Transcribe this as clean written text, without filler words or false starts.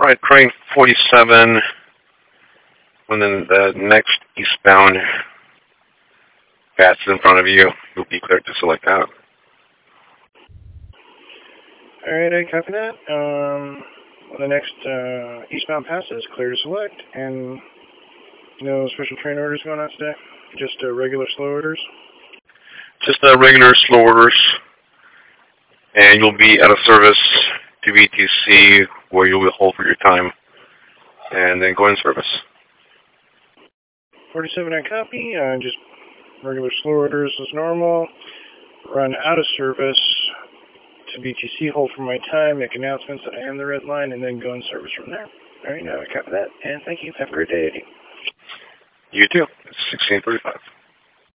Alright, crane 47, when the next eastbound passes in front of you, you'll be cleared to select out. Alright, I copy that. The next eastbound pass is clear to select, and no special train orders going on today? Just regular slow orders? Just regular slow orders, and you'll be out of service to VTC, where you'll hold for your time, and then go in service. 47, I copy. Just regular slow orders as normal. Run out of service to VTC, hold for my time, make announcements that I am the red line, and then go in service from there. Alright, now I copy that, and thank you. Have a great day, Eddie. You too. It's 16:35.